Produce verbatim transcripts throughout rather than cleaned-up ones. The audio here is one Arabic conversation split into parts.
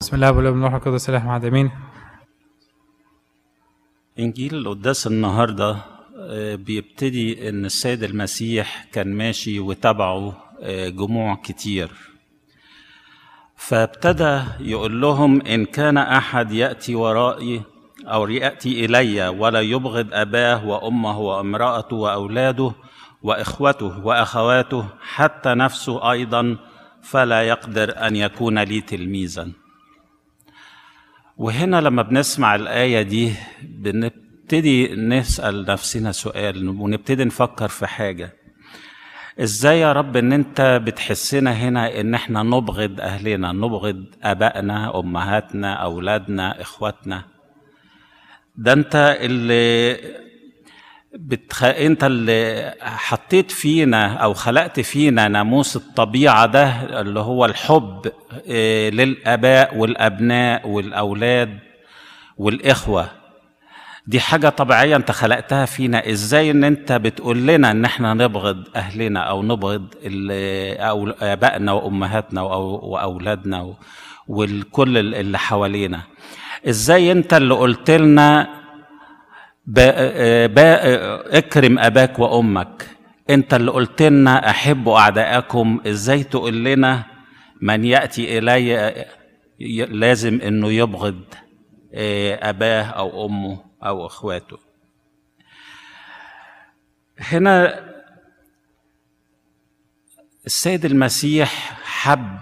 بسم الله والابن والروح القدس الاله واحد امين. إنجيل القداس النهاردة بيبتدي إن السيد المسيح كان ماشي وتبعه جموع كتير، فابتدى يقول لهم: إن كان أحد يأتي ورائي أو يأتي إلي ولا يبغض أباه وأمه وامرأته وأولاده وإخوته وأخواته حتى نفسه أيضا فلا يقدر أن يكون لي تلميذا. وهنا لما بنسمع الآية دي بنبتدي نسأل نفسنا سؤال ونبتدي نفكر في حاجة: إزاي يا رب إن أنت بتحسنا هنا إن إحنا نبغض أهلنا، نبغض أبائنا، أمهاتنا، أولادنا، إخواتنا؟ ده أنت اللي بتخ... أنت اللي حطيت فينا أو خلقت فينا ناموس الطبيعة ده اللي هو الحب إيه للآباء والأبناء والأولاد والإخوة. دي حاجة طبيعية أنت خلقتها فينا. إزاي إن أنت بتقول لنا إن إحنا نبغض أهلنا أو نبغض أو آبائنا وأمهاتنا وأولادنا والكل اللي حوالينا؟ إزاي أنت اللي قلت لنا اكرم أباك وأمك؟ أنت اللي قلت لنا أحبوا أعداءكم. إزاي تقول لنا من يأتي إلي لازم إنه يبغض أباه أو أمه أو إخواته؟ هنا السيد المسيح حب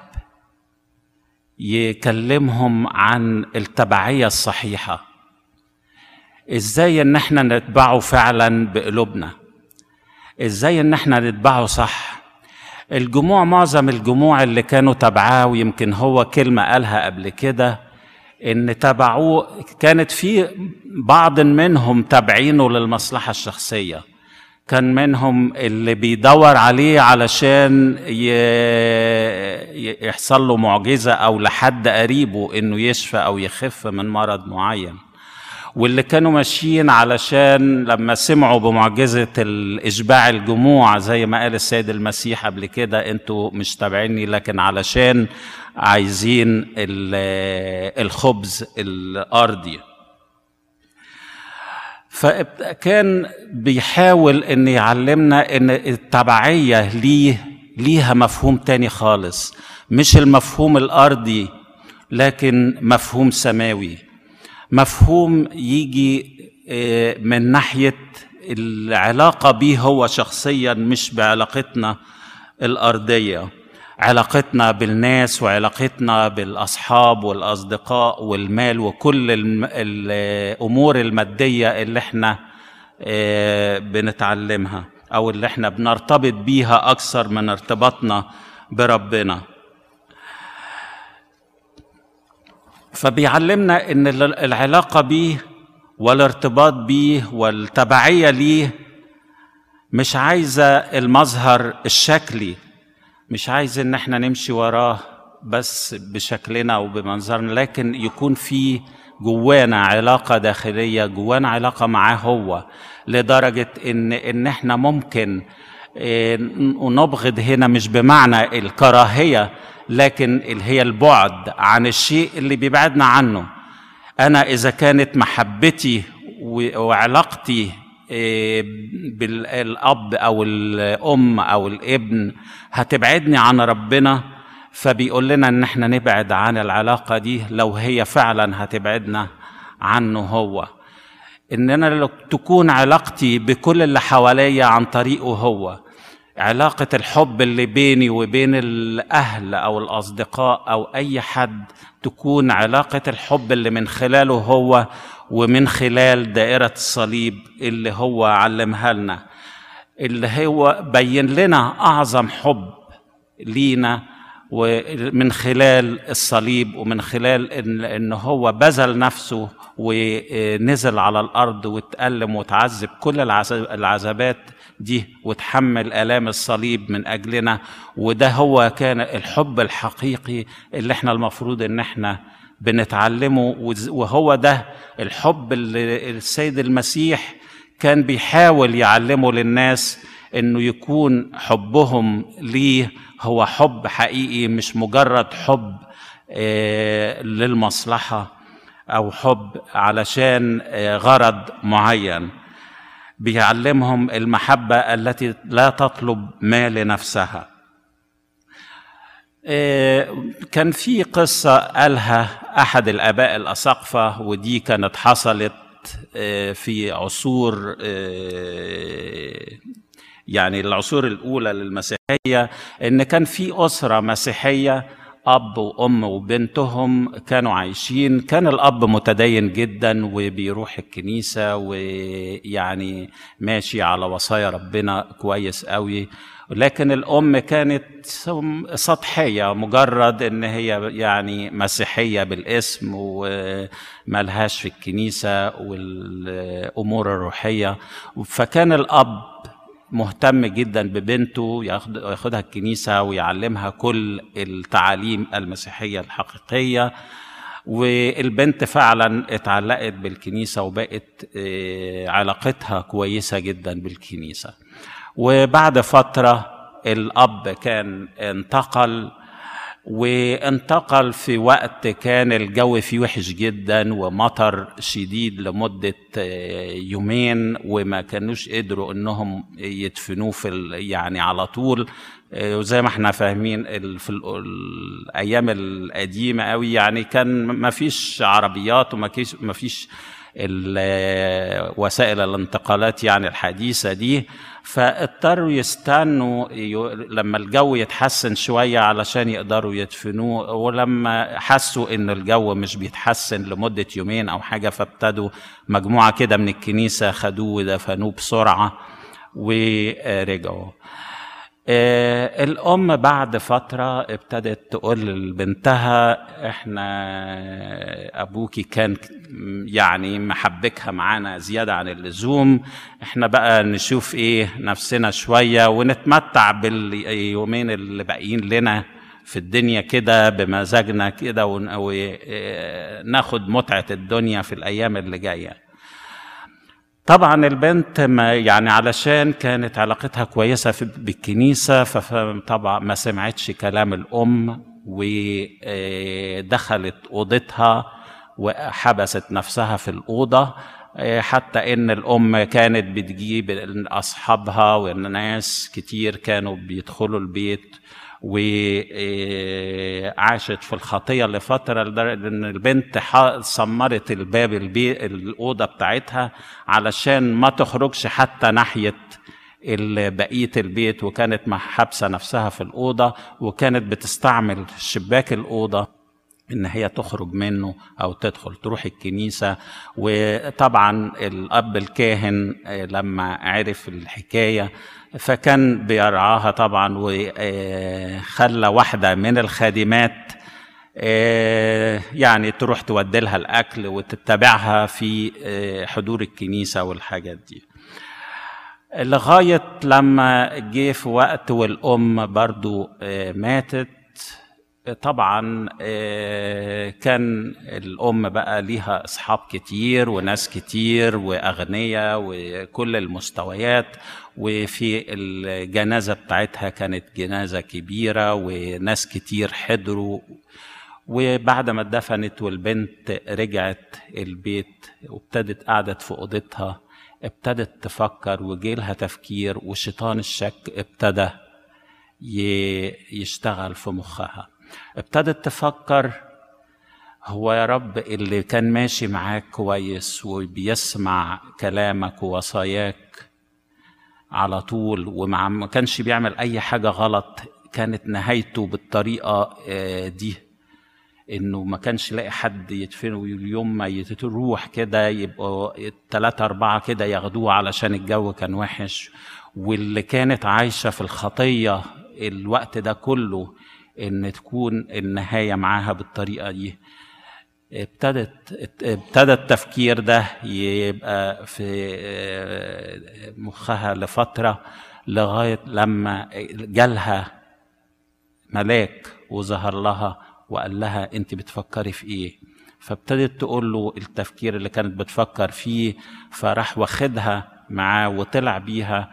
يكلمهم عن التبعية الصحيحة، إزاي إن احنا نتبعه فعلا بقلوبنا، إزاي إن احنا نتبعه صح. الجموع، معظم الجموع اللي كانوا تبعاه، ويمكن هو كلمة قالها قبل كده إن تبعوه، كانت في بعض منهم تابعينه للمصلحة الشخصية، كان منهم اللي بيدور عليه علشان يحصل له معجزة أو لحد قريبه إنه يشفى أو يخف من مرض معين، واللي كانوا ماشيين علشان لما سمعوا بمعجزة الإشباع الجموع زي ما قال السيد المسيح قبل كده: انتوا مش تابعيني لكن علشان عايزين الخبز الأرضي. فكان بيحاول ان يعلمنا ان التبعية ليه ليها مفهوم تاني خالص، مش المفهوم الأرضي لكن مفهوم سماوي، مفهوم يجي من ناحية العلاقة بيه هو شخصيا، مش بعلاقتنا الأرضية، علاقتنا بالناس وعلاقتنا بالأصحاب والأصدقاء والمال وكل الأمور المادية اللي احنا بنتعلمها أو اللي احنا بنرتبط بيها أكثر من ارتباطنا بربنا. فبيعلمنا ان العلاقة بيه والارتباط بيه والتبعية ليه مش عايزة المظهر الشكلي، مش عايز ان احنا نمشي وراه بس بشكلنا وبمنظرنا، لكن يكون في جوانا علاقة داخلية، جوانا علاقة معاه هو، لدرجة ان ان احنا ممكن نبغض هنا مش بمعنى الكراهية، لكن اللي هي البعد عن الشيء اللي بيبعدنا عنه. أنا إذا كانت محبتي وعلاقتي بالأب أو الأم أو الابن هتبعدني عن ربنا، فبيقول لنا إن احنا نبعد عن العلاقة دي لو هي فعلا هتبعدنا عنه هو. إننا لو تكون علاقتي بكل اللي حواليا عن طريقه هو، علاقة الحب اللي بيني وبين الأهل أو الأصدقاء أو أي حد تكون علاقة الحب اللي من خلاله هو ومن خلال دائرة الصليب اللي هو علمها لنا، اللي هو بين لنا أعظم حب لينا ومن خلال الصليب، ومن خلال إن, إن هو بذل نفسه ونزل على الأرض وتألم وتعذب كل العذابات دي وتحمل آلام الصليب من أجلنا. وده هو كان الحب الحقيقي اللي احنا المفروض ان احنا بنتعلمه، وهو ده الحب اللي السيد المسيح كان بيحاول يعلمه للناس، انه يكون حبهم ليه هو حب حقيقي، مش مجرد حب للمصلحة أو حب علشان غرض معين. بيعلمهم المحبة التي لا تطلب ما لنفسها. كان في قصة قالها أحد الآباء الأساقفة، ودي كانت حصلت في عصور يعني العصور الأولى للمسيحية، إن كان في أسرة مسيحية أب وأم وبنتهم كانوا عايشين. كان الأب متدين جدا وبيروح الكنيسة ويعني ماشي على وصايا ربنا كويس قوي، لكن الأم كانت سطحية، مجرد إن هي يعني مسيحية بالاسم وملهاش في الكنيسة والأمور الروحية. فكان الأب مهتم جدا ببنته، ياخدها الكنيسة ويعلمها كل التعاليم المسيحية الحقيقية، والبنت فعلا اتعلقت بالكنيسة وبقت علاقتها كويسة جدا بالكنيسة. وبعد فترة الأب كان انتقل، وانتقل في وقت كان الجو فيه وحش جدا ومطر شديد لمدة يومين، وما كانوش قدروا انهم يدفنوه في يعني على طول. وزي ما احنا فاهمين في الايام القديمة قوي يعني كان ما فيش عربيات وما فيش وسائل الانتقالات يعني الحديثة دي، فاضطروا يستنوا لما الجو يتحسن شوية علشان يقدروا يدفنوه. ولما حسوا ان الجو مش بيتحسن لمدة يومين او حاجة، فابتدوا مجموعة كده من الكنيسة خدوه ودفنوه بسرعة ورجعوا. آه الأم بعد فترة ابتدت تقول لبنتها احنا أبوكي كان يعني محبكها معانا زيادة عن اللزوم، احنا بقى نشوف ايه نفسنا شوية ونتمتع باليومين اللي باقيين لنا في الدنيا كده بمزاجنا كده، وناخد متعة الدنيا في الأيام اللي جاية. طبعا البنت ما يعني علشان كانت علاقتها كويسة بالكنيسة، فطبعا ما سمعتش كلام الأم ودخلت أوضتها وحبست نفسها في الأوضة، حتى إن الأم كانت بتجيب أصحابها والناس كتير كانوا بيدخلوا البيت، وعاشت في الخطية لفترة لدرجة ان البنت صمرت الباب البيت الأوضة بتاعتها علشان ما تخرجش حتى ناحية بقية البيت، وكانت حابسة نفسها في الأوضة، وكانت بتستعمل شباك الأوضة ان هي تخرج منه او تدخل تروح الكنيسة. وطبعا الاب الكاهن لما عرف الحكاية فكان بيرعاها طبعا، وخلى واحدة من الخادمات يعني تروح تودلها الاكل وتتبعها في حضور الكنيسة والحاجات دي، لغاية لما جه في وقت والام برضو ماتت. طبعا كان الأم بقى ليها أصحاب كتير وناس كتير وأغنياء وكل المستويات، وفي الجنازة بتاعتها كانت جنازة كبيرة وناس كتير حضروا. وبعد ما اتدفنت والبنت رجعت البيت وابتدت قعدت في أوضتها، ابتدت تفكر وجيلها تفكير، وشيطان الشك ابتدى يشتغل في مخها. ابتدت تفكر هو يا رب اللي كان ماشي معاك كويس وبيسمع كلامك ووصاياك على طول وما كانش بيعمل اي حاجة غلط، كانت نهايته بالطريقة دي انه ما كانش لاقي حد يدفنه، اليوم ما يتروح كده يبقوا ثلاثة اربعة كده ياخدوه علشان الجو كان وحش، واللي كانت عايشة في الخطية الوقت ده كله ان تكون النهاية معاها بالطريقة دي. ابتدت ابتدى التفكير ده يبقى في مخها لفترة، لغاية لما جالها ملاك وظهر لها وقال لها انت بتفكري في ايه؟ فابتدت تقول له التفكير اللي كانت بتفكر فيه، فراح واخدها معاه وطلع بيها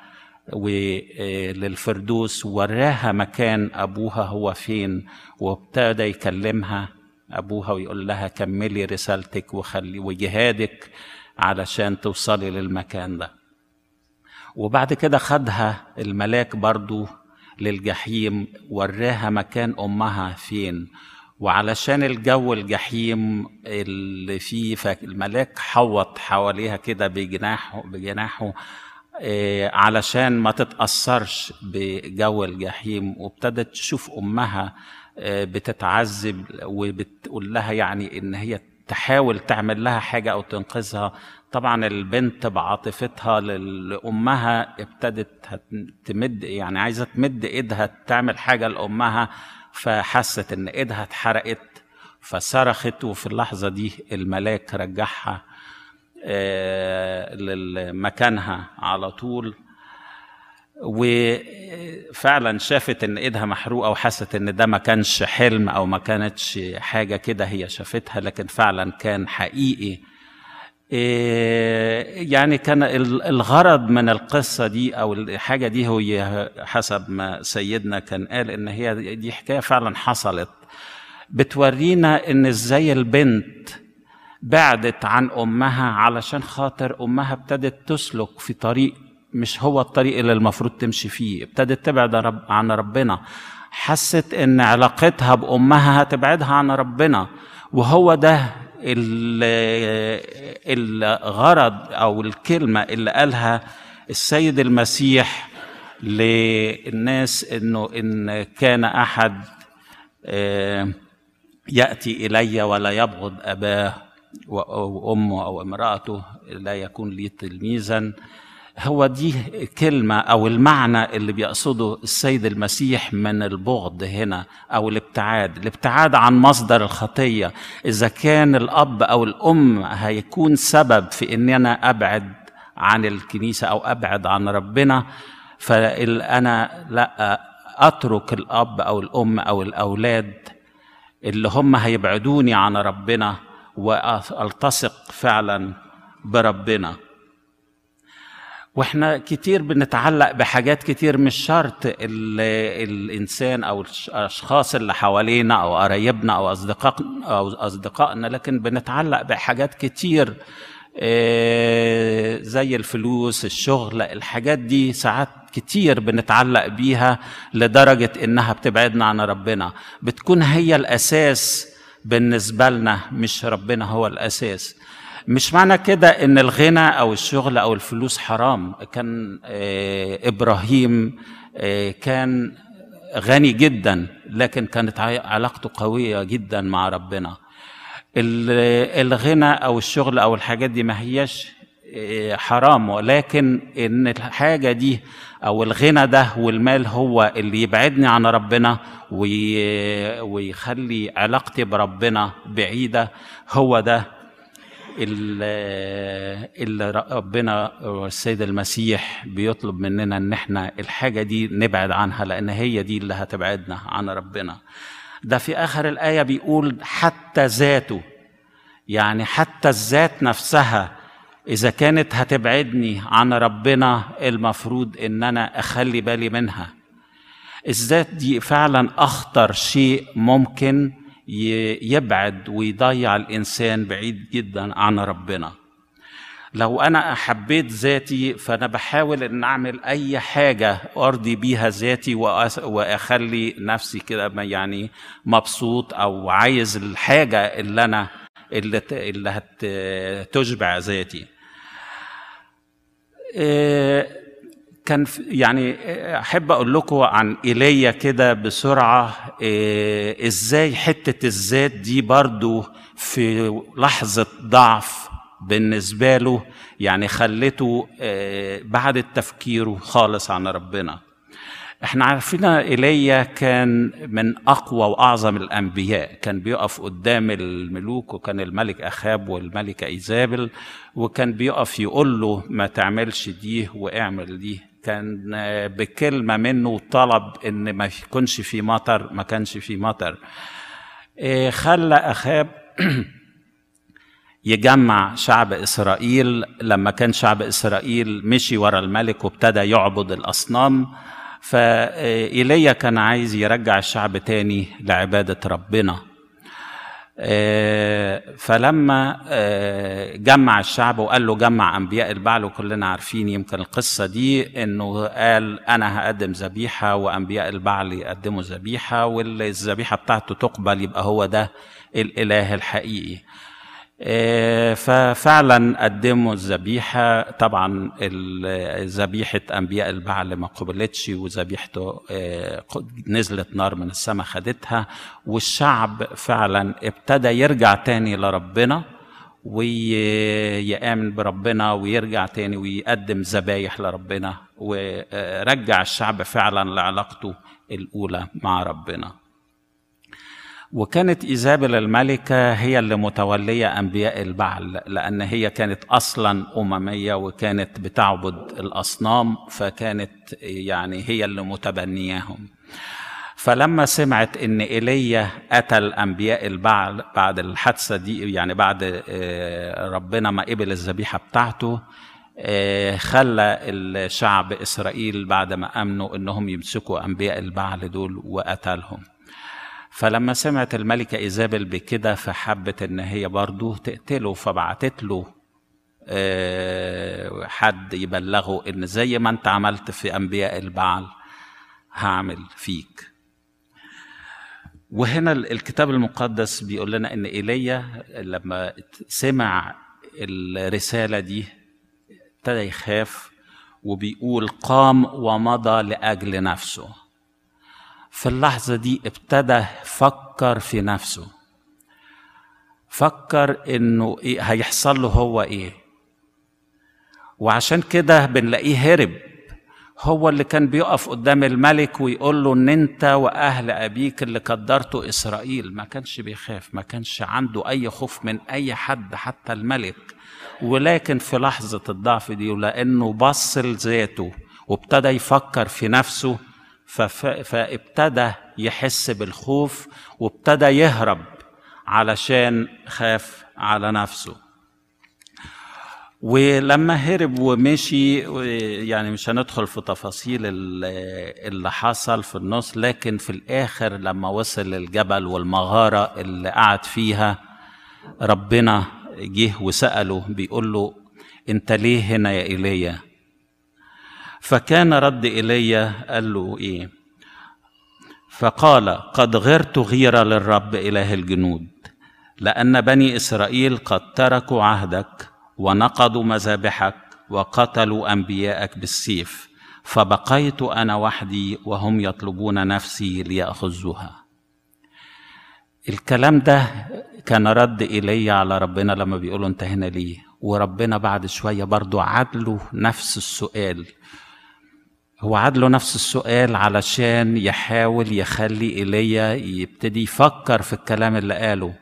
وللفردوس، وراها مكان أبوها هو فين، وابتدى يكلمها أبوها ويقول لها كملي رسالتك وخلي وجهادك علشان توصلي للمكان ده. وبعد كده خدها الملاك برضو للجحيم، وراها مكان أمها فين، وعلشان الجو الجحيم اللي فيه فالملاك حوط حواليها كده بجناحه بجناحه إيه علشان ما تتأثرش بجو الجحيم. وابتدت تشوف أمها إيه بتتعذب، وبتقول لها يعني إن هي تحاول تعمل لها حاجة أو تنقذها. طبعا البنت بعاطفتها لأمها ابتدت تمد، يعني عايزة تمد إيدها تعمل حاجة لأمها، فحست إن إيدها اتحرقت فصرخت، وفي اللحظة دي الملاك رجعها لمكانها على طول. وفعلا شافت ان ايدها محروقه، وحست ان ده ما كانش حلم او ما كانتش حاجه كده هي شافتها، لكن فعلا كان حقيقي. يعني كان الغرض من القصه دي او الحاجه دي هو حسب ما سيدنا كان قال ان هي دي حكايه فعلا حصلت، بتورينا ان ازاي البنت بعدت عن أمها علشان خاطر أمها ابتدت تسلك في طريق مش هو الطريق اللي المفروض تمشي فيه، ابتدت تبعد عن ربنا. حست إن علاقتها بأمها هتبعدها عن ربنا، وهو ده الغرض أو الكلمة اللي قالها السيد المسيح للناس، إنه إن كان أحد يأتي إلي ولا يبغض أباه وأمه أو امرأته لا يكون لي تلميذا. هو دي كلمة أو المعنى اللي بيقصده السيد المسيح من البغض هنا أو الابتعاد، الابتعاد عن مصدر الخطية. إذا كان الأب أو الأم هيكون سبب في إن أنا أبعد عن الكنيسة أو أبعد عن ربنا، فأنا لا أترك الأب أو الأم أو الأولاد اللي هم هيبعدوني عن ربنا والتصق فعلا بربنا. واحنا كتير بنتعلق بحاجات كتير، مش شرط الانسان او الاشخاص اللي حوالينا او قرايبنا او اصدقائنا او اصدقائنا، لكن بنتعلق بحاجات كتير زي الفلوس، الشغل، الحاجات دي ساعات كتير بنتعلق بيها لدرجة انها بتبعدنا عن ربنا. بتكون هي الاساس بالنسبة لنا، مش ربنا هو الاساس. مش معنى كده ان الغنى او الشغل او الفلوس حرام. كان ابراهيم كان غني جدا، لكن كانت علاقته قوية جدا مع ربنا. الغنى او الشغل او الحاجات دي ما هياش حرام، ولكن ان الحاجة دي او الغنى ده والمال هو اللي يبعدني عن ربنا ويخلي علاقتي بربنا بعيدة، هو ده اللي ربنا والسيد المسيح بيطلب مننا ان احنا الحاجة دي نبعد عنها، لان هي دي اللي هتبعدنا عن ربنا. ده في اخر الآية بيقول حتى ذاته، يعني حتى الذات نفسها إذا كانت هتبعدني عن ربنا المفروض إن أنا أخلي بالي منها. الذات دي فعلا أخطر شيء ممكن يبعد ويضيع الإنسان بعيد جدا عن ربنا. لو أنا حبيت ذاتي فأنا بحاول إن أعمل أي حاجة أرضي بيها ذاتي وأخلي نفسي كده يعني مبسوط أو عايز الحاجة اللي أنا اللي اللي هتشبع ذاتي. كان يعني أحب أقول لكم عن إيليا كده بسرعة، إزاي حتة الذات دي برضو في لحظة ضعف بالنسبة له يعني خلته بعد التفكير خالص عن ربنا. احنا عارفين إيليا كان من أقوى وأعظم الأنبياء، كان بيقف قدام الملوك، وكان الملك أخاب والملكة إيزابل، وكان بيقف يقول له ما تعملش دي واعمل دي. كان بكلمة منه طلب إن ما يكونش في مطر، ما كانش في مطر. خلى أخاب يجمع شعب إسرائيل لما كان شعب إسرائيل مشي ورا الملك وابتدى يعبد الأصنام، فإيليا كان عايز يرجع الشعب تاني لعبادة ربنا. فلما جمع الشعب وقال له جمع أنبياء البعل، وكلنا عارفين يمكن القصة دي، إنه قال أنا هقدم ذبيحة وأنبياء البعل يقدموا ذبيحة، والذبيحة بتاعته تقبل يبقى هو ده الإله الحقيقي. ففعلا قدموا الذبيحة. طبعا ذبيحة أنبياء البعل ما قبلتش، وذبيحته نزلت نار من السماء خدتها، والشعب فعلا ابتدى يرجع تاني لربنا ويآمن بربنا ويرجع تاني ويقدم ذبايح لربنا، ورجع الشعب فعلا لعلاقته الأولى مع ربنا. وكانت إيزابل الملكة هي اللي متولية أنبياء البعل، لأن هي كانت أصلا أممية وكانت بتعبد الأصنام، فكانت يعني هي اللي متبنياهم. فلما سمعت إن إيليا قتل أنبياء البعل بعد الحادثة دي، يعني بعد ربنا ما قبل الذبيحة بتاعته، خلى الشعب إسرائيل بعد ما أمنوا إنهم يمسكوا أنبياء البعل دول وقتلهم. فلما سمعت الملكة إيزابل بكده فحبت إن هي برضو تقتله، فبعتت له حد يبلغه إن زي ما أنت عملت في أنبياء البعل هعمل فيك. وهنا الكتاب المقدس بيقول لنا إن إيليا لما سمع الرسالة دي ابتدى يخاف، وبيقول قام ومضى لأجل نفسه. في اللحظة دي ابتدى فكر في نفسه، فكر انه إيه هيحصل له هو ايه. وعشان كده بنلاقيه هرب. هو اللي كان بيقف قدام الملك ويقول له ان انت واهل ابيك اللي قدرتوا اسرائيل. ما كانش بيخاف، ما كانش عنده اي خوف من اي حد حتى الملك. ولكن في لحظة الضعف دي ولانه بص لذاته وابتدى يفكر في نفسه، فابتدى يحس بالخوف وابتدى يهرب علشان خاف على نفسه. ولما هرب ومشي، يعني مش هندخل في تفاصيل اللي حصل في النص، لكن في الآخر لما وصل للجبل والمغارة اللي قعد فيها، ربنا جه وسأله بيقول له انت ليه هنا يا إيليا؟ فكان رد إيليا قال له إيه؟ فقال قد غرت غيرة للرب إله الجنود، لأن بني إسرائيل قد تركوا عهدك ونقضوا مذابحك وقتلوا أنبياءك بالسيف، فبقيت أنا وحدي وهم يطلبون نفسي ليأخذوها. الكلام ده كان رد إيليا على ربنا لما بيقولوا انت هنا ليه؟ وربنا بعد شوية برضو عدله نفس السؤال. هو عدله نفس السؤال علشان يحاول يخلي إيليا يبتدي يفكر في الكلام اللي قاله،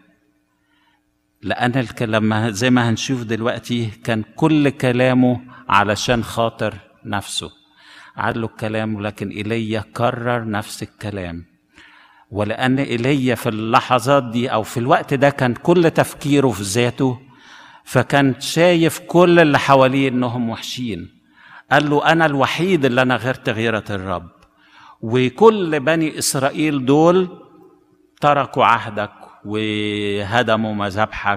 لأن الكلام زي ما هنشوف دلوقتي كان كل كلامه علشان خاطر نفسه. عدله الكلام، ولكن إيليا كرر نفس الكلام. ولأن إيليا في اللحظات دي أو في الوقت ده كان كل تفكيره في ذاته، فكان شايف كل اللي حواليه إنهم وحشين. قال له أنا الوحيد اللي أنا غيرت غيرة الرب، وكل بني إسرائيل دول تركوا عهدك وهدموا مذابحك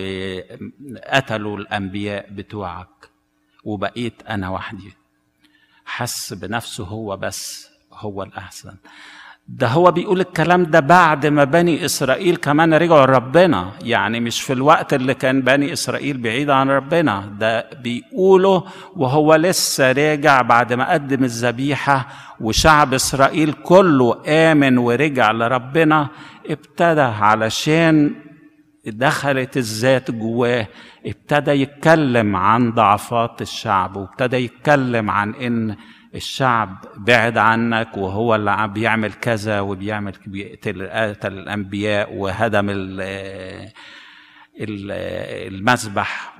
وقتلوا الأنبياء بتوعك، وبقيت أنا وحدي. حس بنفسه هو بس هو الأحسن. ده هو بيقول الكلام ده بعد ما بني إسرائيل كمان رجعوا لربنا، يعني مش في الوقت اللي كان بني إسرائيل بعيد عن ربنا، ده بيقوله وهو لسه راجع بعد ما قدم الذبيحة وشعب إسرائيل كله آمن ورجع لربنا. ابتدى علشان دخلت الذات جواه، ابتدى يتكلم عن ضعفات الشعب، وابتدى يتكلم عن إن الشعب بعد عنك وهو اللي بيعمل كذا وبيعمل بيقتل قتل الأنبياء وهدم المذبح.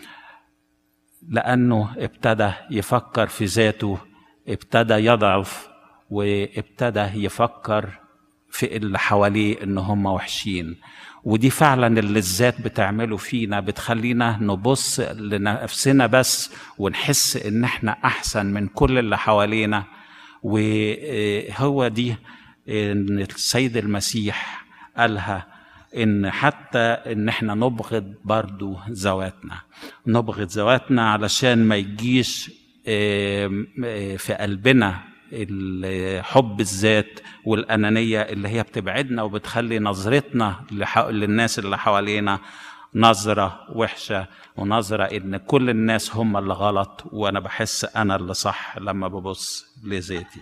لأنه ابتدى يفكر في ذاته، ابتدى يضعف، وابتدى يفكر في اللي حواليه إن هم وحشين. ودي فعلا اللي الذات بتعمله فينا، بتخلينا نبص لنفسنا بس ونحس ان احنا احسن من كل اللي حوالينا. وهو دي السيد المسيح قالها ان حتى ان احنا نبغض برضو ذواتنا، نبغض ذواتنا علشان ما يجيش في قلبنا حب الذات والأنانية اللي هي بتبعدنا وبتخلي نظرتنا للناس اللي حوالينا نظرة وحشة، ونظرة ان كل الناس هم اللي غلط وانا بحس انا اللي صح لما ببص لذاتي.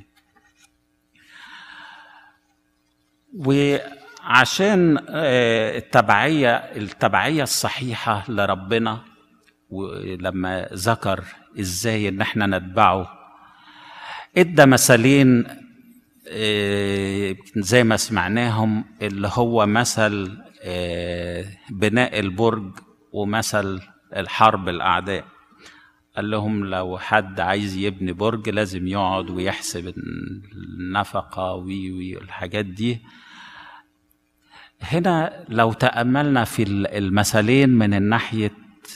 وعشان التبعية التبعية الصحيحة لربنا، ولما ذكر ازاي ان احنا نتبعه ادى مثلين زي ما سمعناهم، اللي هو مثل بناء البرج ومثل الحرب الاعداء. قال لهم لو حد عايز يبني برج لازم يقعد ويحسب النفقة والحاجات دي. هنا لو تأملنا في المثلين من الناحية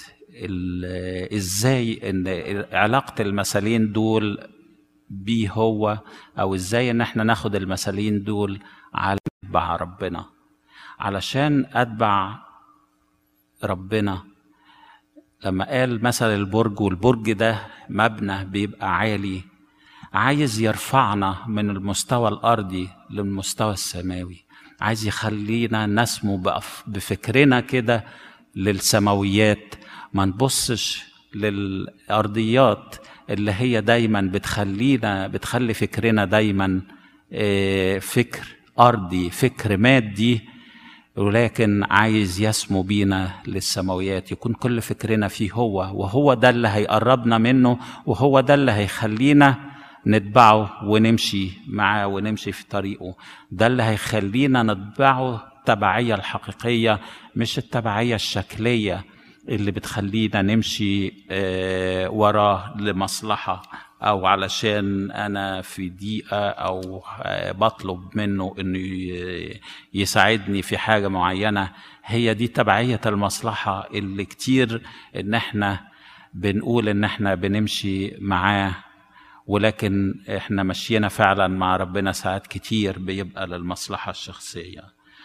ازاي ان علاقة المثلين دول بيه هو، او ازاي ان احنا ناخد المثلين دول على اتباع ربنا. علشان اتبع ربنا لما قال مثل البرج، والبرج ده مبنى بيبقى عالي عايز يرفعنا من المستوى الارضي للمستوى السماوي، عايز يخلينا نسمو بفكرنا كده للسماويات، ما نبصش للأرضيات اللي هي دايما بتخلينا بتخلي فكرنا دايما فكر أرضي، فكر مادي، ولكن عايز يسمو بينا للسماويات، يكون كل فكرنا فيه هو، وهو ده اللي هيقربنا منه، وهو ده اللي هيخلينا نتبعه ونمشي معاه ونمشي في طريقه. ده اللي هيخلينا نتبعه التبعية الحقيقية، مش التبعية الشكلية اللي بتخلينا نمشي وراه لمصلحة، أو علشان أنا في ضيقة أو بطلب منه إنه يساعدني في حاجة معينة. هي دي تبعية المصلحة اللي كتير إن احنا بنقول إن احنا بنمشي معاه، ولكن احنا مشينا فعلا مع ربنا ساعات كتير بيبقى للمصلحة الشخصية.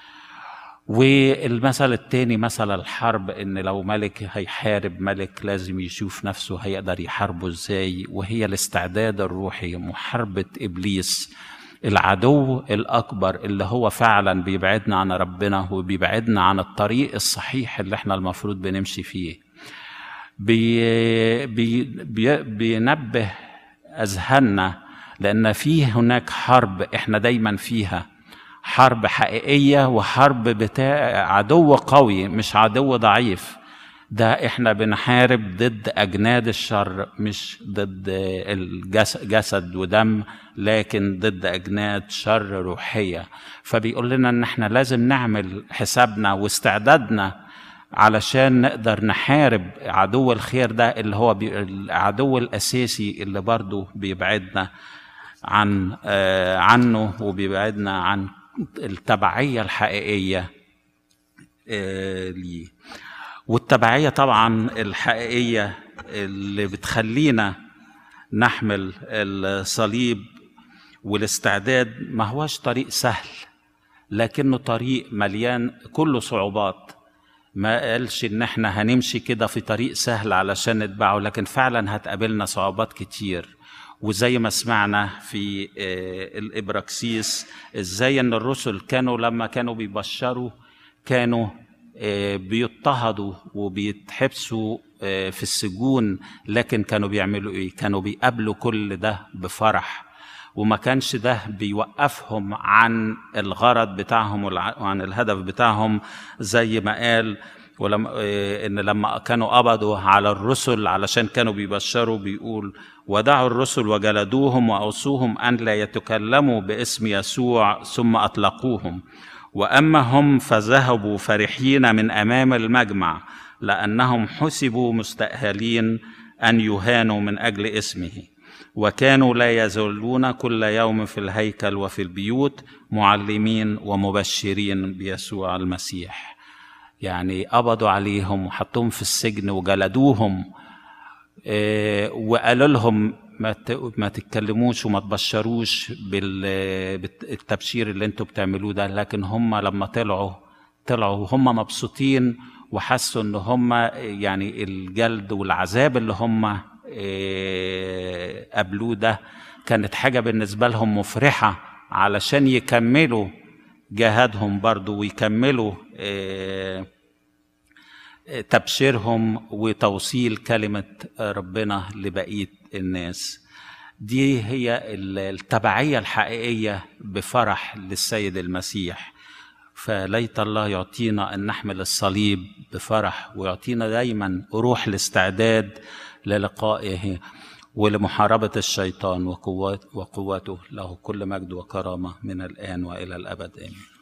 والمثل التاني مثل الحرب، ان لو ملك هيحارب ملك لازم يشوف نفسه هيقدر يحاربه ازاي، وهي الاستعداد الروحي، محاربة ابليس العدو الاكبر اللي هو فعلا بيبعدنا عن ربنا وبيبعدنا عن الطريق الصحيح اللي احنا المفروض بنمشي فيه. بي بي بي بينبه اذهاننا لان فيه هناك حرب احنا دايما فيها، حرب حقيقية وحرب بتاع عدو قوي مش عدو ضعيف. ده احنا بنحارب ضد اجناد الشر، مش ضد الجسد ودم، لكن ضد اجناد شر روحية. فبيقول لنا ان احنا لازم نعمل حسابنا واستعدادنا علشان نقدر نحارب عدو الخير ده، اللي هو العدو الاساسي اللي برضو بيبعدنا عن آه عنه وبيبعدنا عن التبعية الحقيقية آه ليه. والتبعية طبعا الحقيقية اللي بتخلينا نحمل الصليب والاستعداد ما هوش طريق سهل، لكنه طريق مليان كله صعوبات. ما قالش ان احنا هنمشي كده في طريق سهل علشان نتبعه، لكن فعلا هتقابلنا صعوبات كتير. وزي ما سمعنا في الإبراكسيس ازاي ان الرسل كانوا لما كانوا بيبشروا كانوا بيضطهدوا وبيتحبسوا في السجون، لكن كانوا بيعملوا ايه؟ كانوا بيقابلوا كل ده بفرح، وما كانش ده بيوقفهم عن الغرض بتاعهم وعن الهدف بتاعهم. زي ما قال ولما ان لما كانوا قبضوا على الرسل علشان كانوا بيبشروا، بيقول ودعوا الرسل وجلدوهم واوصوهم ان لا يتكلموا باسم يسوع ثم اطلقوهم. واما هم فذهبوا فرحين من امام المجمع، لانهم حسبوا مستأهلين ان يهانوا من اجل اسمه. وكانوا لا يزالون كل يوم في الهيكل وفي البيوت معلمين ومبشرين بيسوع المسيح. يعني قبضوا عليهم وحطوهم في السجن وجلدوهم، وقالوا لهم ما تتكلموش وما تبشروش بالتبشير اللي انتوا بتعملوه ده. لكن هم لما طلعوا طلعوا هم مبسوطين وحسوا ان هم يعني الجلد والعذاب اللي هم قابلوه ده كانت حاجة بالنسبة لهم مفرحة علشان يكملوا جهادهم برضو ويكملوا تبشيرهم وتوصيل كلمة ربنا لبقية الناس. دي هي التبعية الحقيقية بفرح للسيد المسيح. فليت الله يعطينا أن نحمل الصليب بفرح، ويعطينا دايما روح الاستعداد للقائه ولمحاربة الشيطان وقواته. له كل مجد وكرامة من الآن وإلى الأبد، آمين.